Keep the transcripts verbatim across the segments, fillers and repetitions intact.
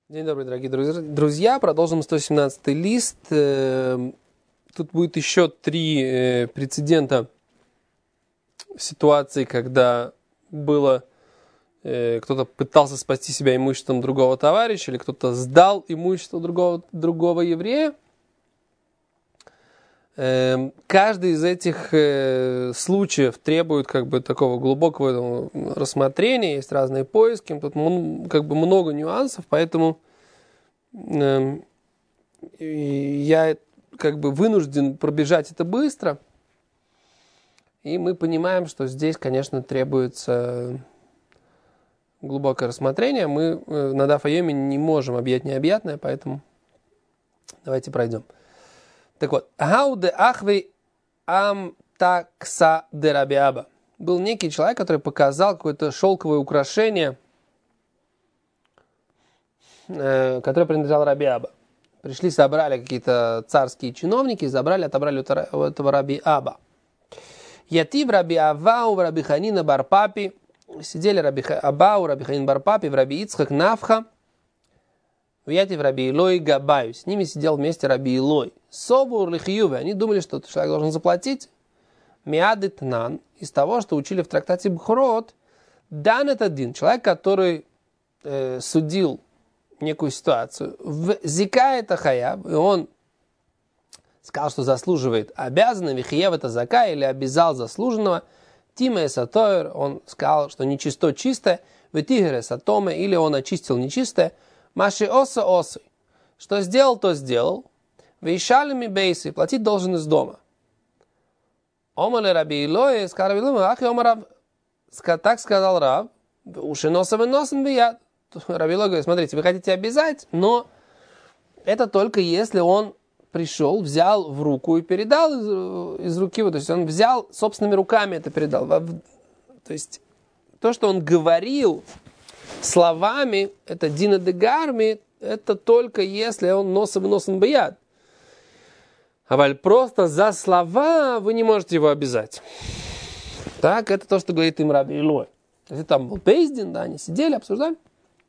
День добрый, дорогие друзья. Продолжим сто семнадцатый лист. Тут будет еще три прецедента ситуации, когда было кто-то пытался спасти себя имуществом другого товарища, или кто-то сдал имущество другого, другого еврея. Каждый из этих случаев требует как бы такого глубокого рассмотрения, есть разные поиски, тут как бы много нюансов, поэтому я как бы вынужден пробежать это быстро, и мы понимаем, что здесь, конечно, требуется глубокое рассмотрение. Мы на Даф Йоми не можем объять необъятное, поэтому давайте пройдем. Так вот, Гауде Ахвей Ам Такса де Раби Аба. Был некий человек, который показал какое-то шелковое украшение, э, которое принадлежало Раби Аба. Пришли, собрали какие-то царские чиновники, забрали, отобрали у этого Раби Аба. Ятив Раби Авау, Раби Ханина Барпапи. Сидели Раби Абау, Раби Ханин Барпапи, в Раби Ицхак Навха. В Ятив Раби Илой Габаю. С ними сидел вместе Раби Илой. Собур лихиюве. Они думали, что человек должен заплатить. Миадит нан. Из того, что учили в трактате Бхрот. Дан это один. Человек, который э, судил некую ситуацию. В зика это хаяв. И он сказал, что заслуживает обязанно. Вихиев это зака. Или обязал заслуженного. Тима эсатоер. Он сказал, что нечисто чистое. Ветигер эсатоме. Или он очистил нечистое. Маши оса осы. Что сделал, то сделал. Вейшалими бейси. Платить должен из дома. Омале Раби Илой. Сказал Раби Илой. Ахи омарав. Так сказал Рав. Уши носа выносен бияд. Раби Илой говорит, смотрите, вы хотите обязать, но это только если он пришел, взял в руку и передал из, из руки. То есть он взял собственными руками это передал. То есть то, что он говорил словами, это дина де гарми, это только если он носом носом бияд. А просто за слова вы не можете его обязать. Так, это то, что говорит им Раби Илой. То есть там был Бейздин, да, они сидели, обсуждали.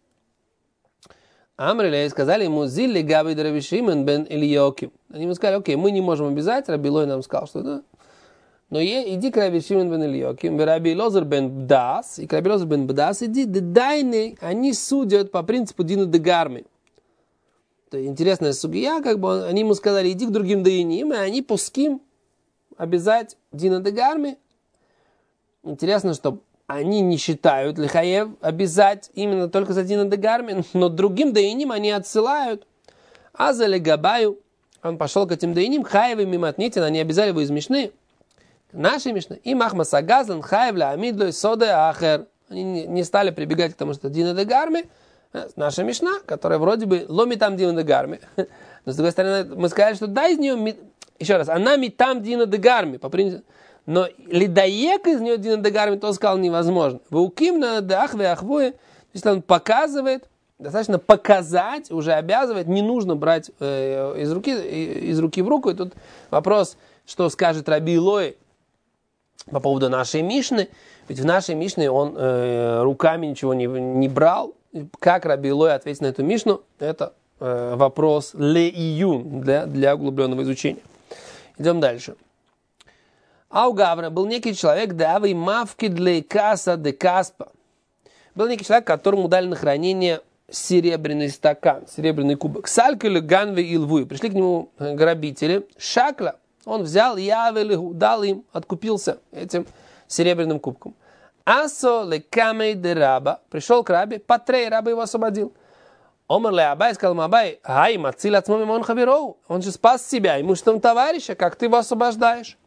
Амрилей сказали ему, зилли габи Раби Шимон бен Ильёким. Они ему сказали, окей, мы не можем обязать. Раби Илой нам сказал, что да. Но иди к Раби Шимон бен Ильёким, Раби Лозер бен Бдас, и к Раби Лозер бен Бдас, иди, дайны, они судят по принципу дина де гарми. Это интересная сугия, как бы они ему сказали, иди к другим даиним, и они пуским обязать дина де гарми. Интересно, что они не считают лихаев обязать именно только за дина де гарми, но другим даиним они отсылают. А за легабаю, он пошел к этим даиним, хаевы миматнитин, они обязали его из Мишны. Наши Мишны. И Махмас Агазан, Хаевля, Амидлой, Соде, Ахер. Они не стали прибегать к тому, что Дина де Гарми. Наша Мишна, которая вроде бы ломи там Дина де Гарми. Но с другой стороны, мы сказали, что да, из нее, еще раз, она ми там Дина де Гарми. По принципу. Но лидаек из нее Дина де Гарми, то сказал невозможно. Вауким на Дахве Ахвуе. Если он показывает, достаточно показать, уже обязывает, не нужно брать э, из, руки, из руки в руку. И тут вопрос, что скажет Раби Илой по поводу нашей Мишны. Ведь в нашей Мишне он э, руками ничего не, не брал. Как Раби Илой ответит на эту Мишну, это э, вопрос ле-июн для, для углубленного изучения. Идем дальше. А у Гавра был некий человек, давай мавки для каса де каспа. Был некий человек, которому дали на хранение серебряный стакан, серебряный кубок. Салькали ганве и львы. Пришли к нему грабители. Шакла. Он взял, явелиху, дал им, откупился этим серебряным кубком. Асо лекамей де раба. Пришел к рабе, патрей, раба его освободил. Омар ле Абай, сказал ему Абай, ай, мацил ацмоми мон хавироу. Он же спас себя имуществом товарища, как ты его освобождаешь?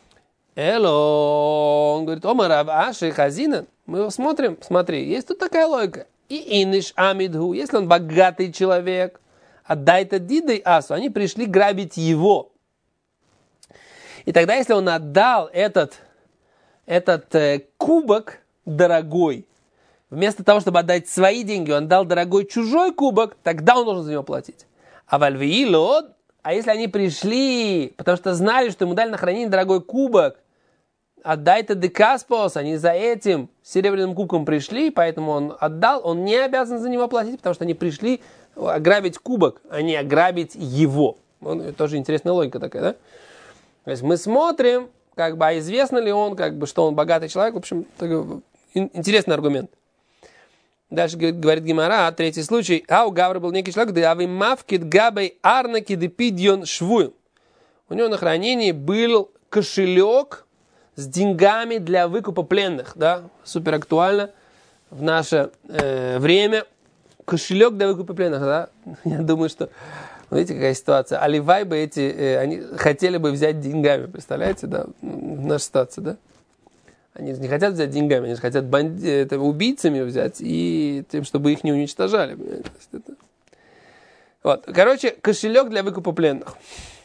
Эло, он говорит, омар аши хазина. Мы его смотрим, смотри, есть тут такая логика. И иниш амидху, если он богатый человек, отдай-то дидой асу, они пришли грабить его. И тогда, если он отдал этот, этот э, кубок дорогой, вместо того, чтобы отдать свои деньги, он дал дорогой чужой кубок, тогда он должен за него платить. А вальвии лод, а если они пришли, потому что знали, что ему дали на хранение дорогой кубок, отдай-то декаспос, они за этим серебряным кубком пришли, поэтому он отдал, он не обязан за него платить, потому что они пришли ограбить кубок, а не ограбить его. Он, тоже интересная логика такая, да? То есть мы смотрим, как бы, а известно ли он, как бы, что он богатый человек. В общем, такой интересный аргумент. Дальше говорит Гемара, третий случай. А у Гавра был некий человек, да авы мавкит габей арнаки депидьон швуем. У него на хранении был кошелек с деньгами для выкупа пленных. Да? Супер актуально в наше э, время. Кошелек для выкупа пленных. Да? Я думаю, что... Видите, какая ситуация. Аливай бы эти... Э, они хотели бы взять деньгами. Представляете, да? Наша ситуация, да? Они не хотят взять деньгами, они хотят банди... это, убийцами взять и тем, чтобы их не уничтожали. Это... Вот. Короче, кошелек для выкупа пленных.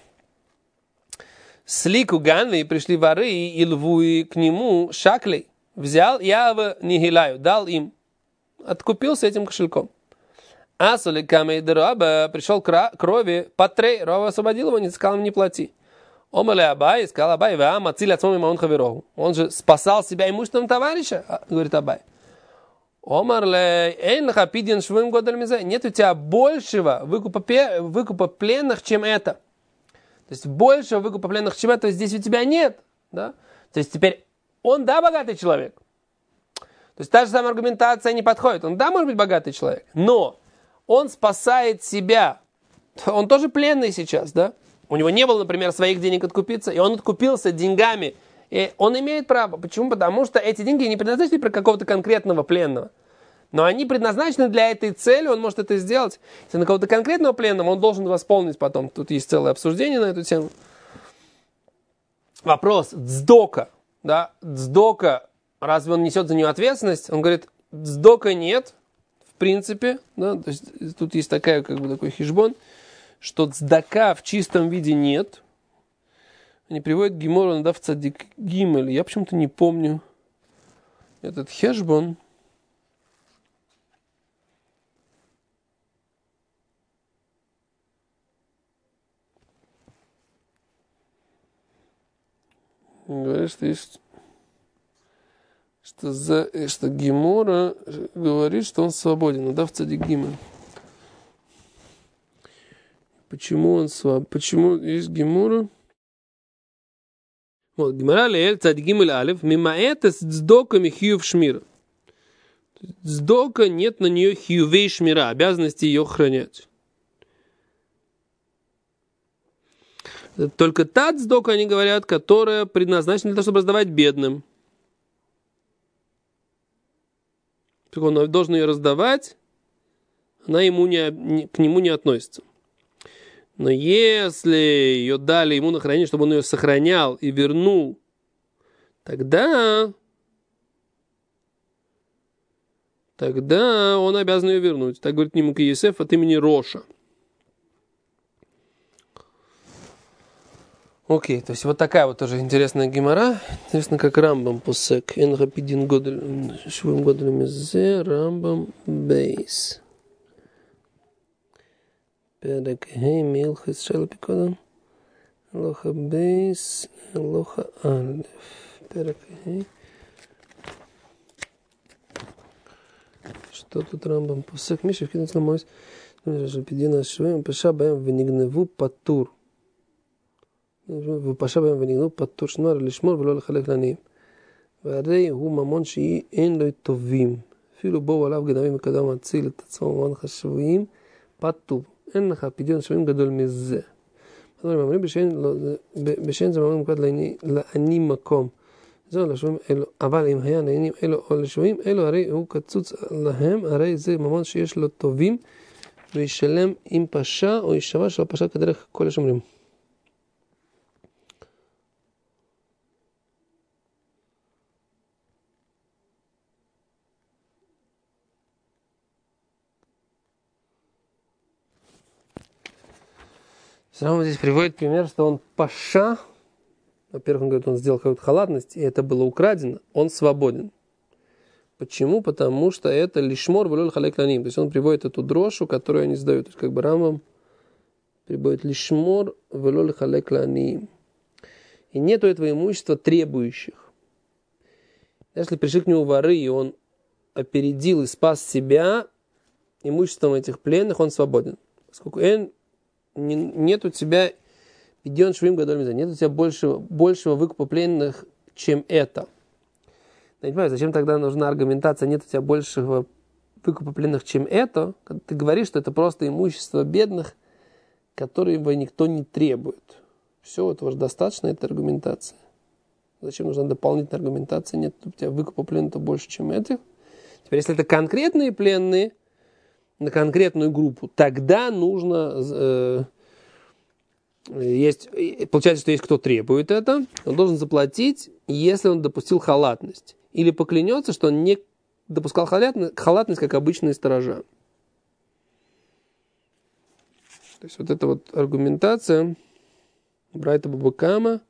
Слику Ганви пришли воры и льву к нему шаклей. Взял, я его нигиляю, дал им. Откупился этим кошельком. Асули камей дроба пришел к крови, патрей, Рова освободил его, не сказал им не плати. Омале Абай, сказал Абай, ваам ациль ацмом имаун хаверову. Он же спасал себя имуществом товарища, говорит Абай. Омарле эйн лаха пидьян швуим годель мизе. Нет у тебя большего выкупа, выкупа пленных, чем это. То есть большего выкупа пленных, чем это здесь у тебя нет. Да? То есть теперь он, да, богатый человек. То есть та же самая аргументация не подходит. Он, да, может быть, богатый человек, но он спасает себя. Он тоже пленный сейчас, да? У него не было, например, своих денег откупиться, и он откупился деньгами. И он имеет право. Почему? Потому что эти деньги не предназначены для какого-то конкретного пленного. Но они предназначены для этой цели, он может это сделать. Если на какого-то конкретного пленного, он должен восполнить потом. Тут есть целое обсуждение на эту тему. Вопрос. Дздока. Да? Дздока, разве он несет за нее ответственность? Он говорит, дздока нет, в принципе. Да? То есть тут есть такая, как бы, такой хишбон, что цдака в чистом виде нет. Они приводят Гемору на дав цадик гимель. Я почему-то не помню этот хешбон. Говорит, что есть, что, за, что Гемора говорит, что он свободен. На дав цадик гимель. Почему он свободен? Почему есть Гемора? Вот, Гемора леэль цадик гимель алев, мимаэта с дздоками хьюв шмира. Дздока нет на нее хьювей шмира, обязанности ее хранять. Только та дздока, они говорят, которая предназначена для того, чтобы раздавать бедным. Он должен ее раздавать, она ему не, не, к нему не относится. Но если ее дали ему на хранение, чтобы он ее сохранял и вернул, тогда, тогда он обязан ее вернуть. Так говорит Нимук Йосеф от имени Роша. Окей, то есть вот такая вот тоже интересная гемара. Интересно, как Рамбам посек. Энрапидин годель, швым годель мизе, Рамбам бейс. פרק ה' מלכס של פיקודון, הלוכה בייס, הלוכה א', פרק ה'. Что тут Рамбам посек? Миша, в кинуте мойс, пидина швем, паша баем венигневу патур. ופשע בהם ונגנוב פטור שנוער לשמור ולא לחלק לעניים. והרי הוא ממון שאין לו טובים. אפילו בואו עליו גנבים וקדם מציל את עצמו ממון חשבויים, פטור. אין לך פדיון שווים גדול מזה. הדברים אומרים בשן זה ממון מוקד לעני מקום. זהו לשווים אלו. אבל אם היה לעניינים אלו או לשווים אלו, הרי הוא קצוץ להם, הרי זה ממון שיש לו טובים, וישלם עם פשע או ישבה של הפשע כדרך כל השומרים. Рамбам здесь приводит пример, что он паша, во-первых, он говорит, он сделал какую-то халатность, и это было украдено, он свободен. Почему? Потому что это лишмор валюль халек ланим. То есть он приводит эту дрошу, которую они сдают. То есть как бы Рамбам приводит лишмор валюль халек ланим. И нету этого имущества требующих. Если пришли к нему воры, и он опередил и спас себя имуществом этих пленных, он свободен. Поскольку эн, не, нет у тебя, идет швим гадоль миза, нет у тебя большего, большего выкупа пленных, чем это. Я не понимаю, зачем тогда нужна аргументация, нет у тебя большего выкупа пленных, чем это, когда ты говоришь, что это просто имущество бедных, которого никто не требует. Все, этого же достаточно, это аргументация. Зачем нужна дополнительная аргументация? Нет у тебя выкупа пленных больше, чем этих. Теперь, если это конкретные пленные, на конкретную группу, тогда нужно... Э, есть, получается, что есть кто требует это, он должен заплатить, если он допустил халатность. Или поклянется, что он не допускал халатность, халатность как обычные сторожа. То есть вот эта вот аргументация Брайта Бабакама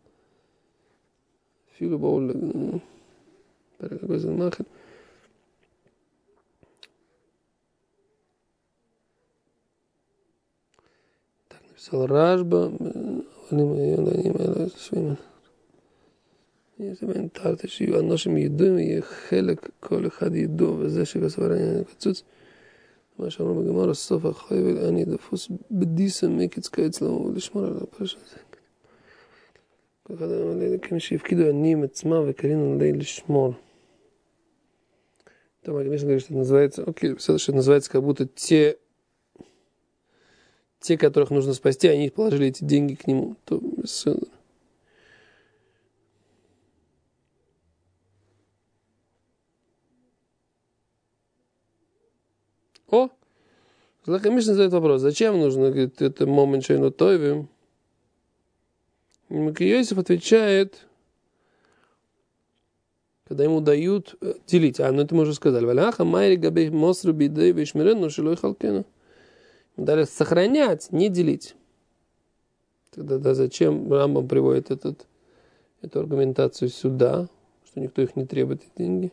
Филу Боуля так написал Рашба אנשים ידועים יהיה חלק כל אחד ידוע וזה שכסבר העניין קצוץ מה שאמרו בגמר הסוף החייבל אני דפוס בדיסה מקץ כאצלו לשמור על הפרש הזה כל אחד אמר כמי שהפקידו עניים עצמם וקרינו עלי לשמור там конечно говорит что это называется окей все что называется как будто те те которых нужно спасти они положили эти деньги к нему то О, Злахамишна задает вопрос, зачем нужно, говорит, это момент шейну тойвим? Макиёсиф отвечает, когда ему дают делить. А, ну это мы уже сказали. Валяха майри габей мосру бидей вишмирену шилой халкена. Далее сохранять, не делить. Тогда да, зачем Рамбам приводит этот, эту аргументацию сюда, что никто их не требует, эти деньги?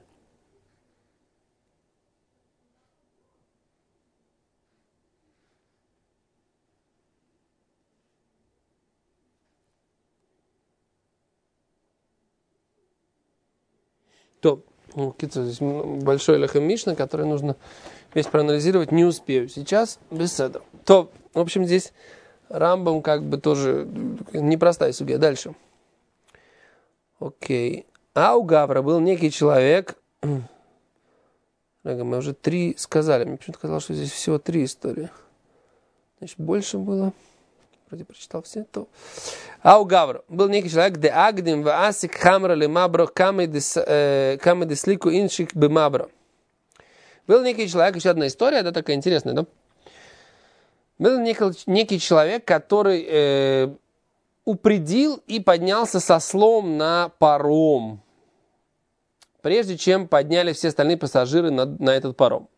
То, здесь большой Лехем Мишна, который нужно весь проанализировать, не успею сейчас, без седа. То, в общем, здесь Рамбам как бы тоже непростая судья. Дальше. Окей. А у Гавра был некий человек, мы уже три сказали, мне почему-то казалось, что здесь всего три истории. Значит, больше было. Вроде прочитал все, то... А у Гавра был некий человек, де агдим в асик хамра ли мабро камы деслику иншик бы мабро. Был некий человек, еще одна история, да, такая интересная, да? Был некий, некий человек, который э, упредил и поднялся со слом на паром, прежде чем подняли все остальные пассажиры на, на этот паром.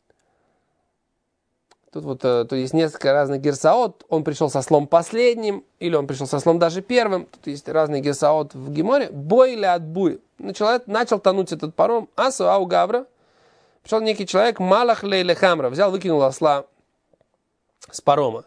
Тут вот тут есть несколько разных герсаот. Он пришел со слом последним, или он пришел со слом даже первым. Тут есть разные герсаот в Геморе. Бой или отбуй. Начал, начал тонуть этот паром. Асу ау Гавра. Пришел некий человек, Малах лейле хамра. Взял, выкинул осла с парома.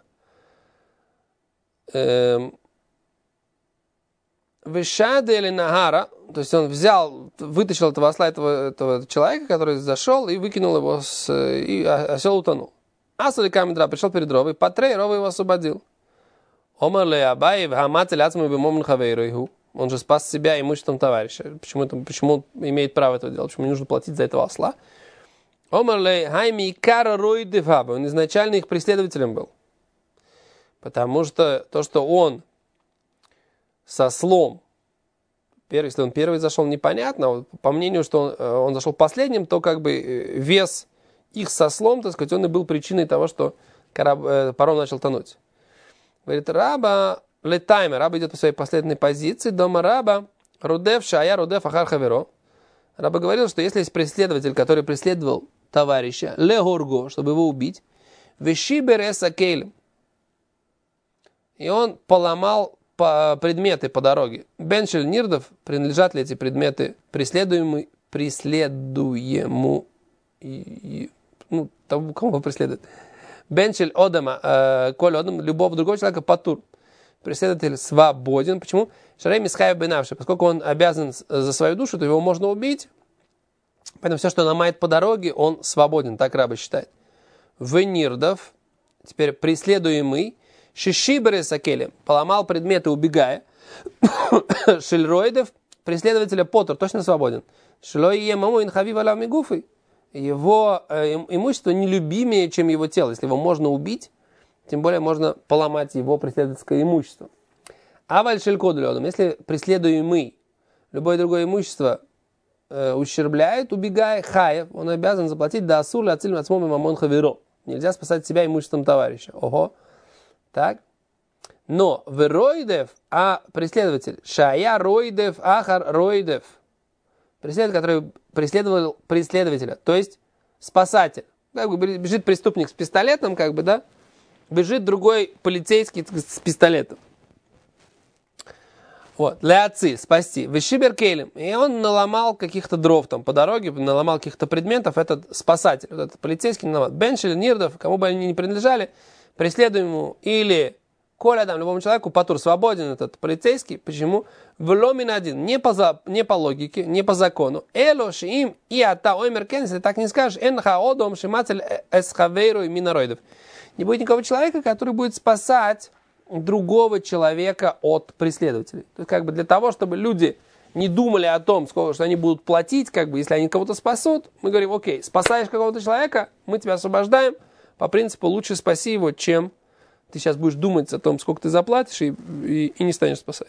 Вешаде или нагара. То есть он взял, вытащил этого осла, этого, этого человека, который зашел, и выкинул его, с, и осел утонул. Асули камедра пришел перед Ровой, Патрей Рова его освободил. Омар ле Абай, вхамацель ацму бимомн хавейройгу. Он же спас себя имуществом товарища. Почему, это, почему он имеет право этого делать? Почему не нужно платить за этого осла? Омар ле хайми кара рой дефаба. Он изначально их преследователем был. Потому что то, что он со слом, если он первый зашел, непонятно. По мнению, что он, он зашел последним, то как бы вес их со слом, так сказать, он и был причиной того, что кораб, э, паром начал тонуть. Говорит, раба летаймер, раба идет по своей последней позиции, дома раба, рудев шая, рудев ахар хаверо. Раба говорил, что если есть преследователь, который преследовал товарища, легорго, чтобы его убить, вешибер эсакейлем, и он поломал по предметы по дороге. Беншель нирдов, принадлежат ли эти предметы преследуемому, преследуему, и, и ну, тому, кому его преследует. Бенчель Одама, э, Коль Одам, любого другого человека патур. Преследователь свободен. Почему? Шарей Мисхаев Бенавши. Поскольку он обязан за свою душу, то его можно убить Поэтому все, что он ломает по дороге, он свободен, так Раба считает. Венирдов, теперь преследуемый, Шишибере Сакелем, поломал предметы, убегая. Шильроидов, преследователя Потер, точно свободен. Шлое маму инхави валав мигуфы. Его э, имущество нелюбимее, чем его тело. Если его можно убить, тем более можно поломать его преследовательское имущество. А вальшелькодлёдом, если преследуемый любое другое имущество э, ущербляет, убегая, хаев, он обязан заплатить да асур ля циль мацмом и мамон хаверо. Нельзя спасать себя имуществом товарища. Ого. Так. Но в роидев, а преследователь, шая роидев, ахар роидев, преследователь, который преследовал преследователя, то есть спасатель. Как бы бежит преступник с пистолетом, как бы, да, бежит другой полицейский с пистолетом. Вот, ляци, спасти. Вешибер кейлем. И он наломал каких-то дров там по дороге, наломал каких-то предметов, этот спасатель, вот этот полицейский наломал. Беншель, Нирдов, кому бы они ни принадлежали, преследуемому или Коля, там, любому человеку, Патур свободен этот полицейский. Почему? Вломин один. Не по, за, не по логике, не по закону. Эло шиим и ата оймер кен, если так не скажешь, энха одом шимацель эсхавейру и минароидов. Не будет никакого человека, который будет спасать другого человека от преследователей. То есть, как бы для того, чтобы люди не думали о том, сколько, что они будут платить, как бы, если они кого-то спасут, мы говорим, окей, спасаешь какого-то человека, мы тебя освобождаем, по принципу лучше спаси его, чем ты сейчас будешь думать о том, сколько ты заплатишь, и, и, и не станешь спасать.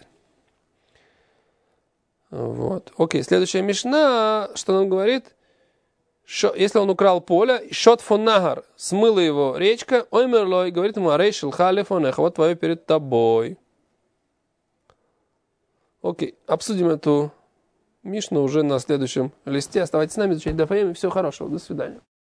Вот. Окей, следующая мишна, что нам говорит? Шо, если он украл поле, шот фон нагар, смыла его речка, оймерлой, говорит ему, арейшил халифонеха, вот твое перед тобой. Окей, обсудим эту мишну уже на следующем листе. Оставайтесь с нами, изучать дафаим, и всего хорошего, до свидания.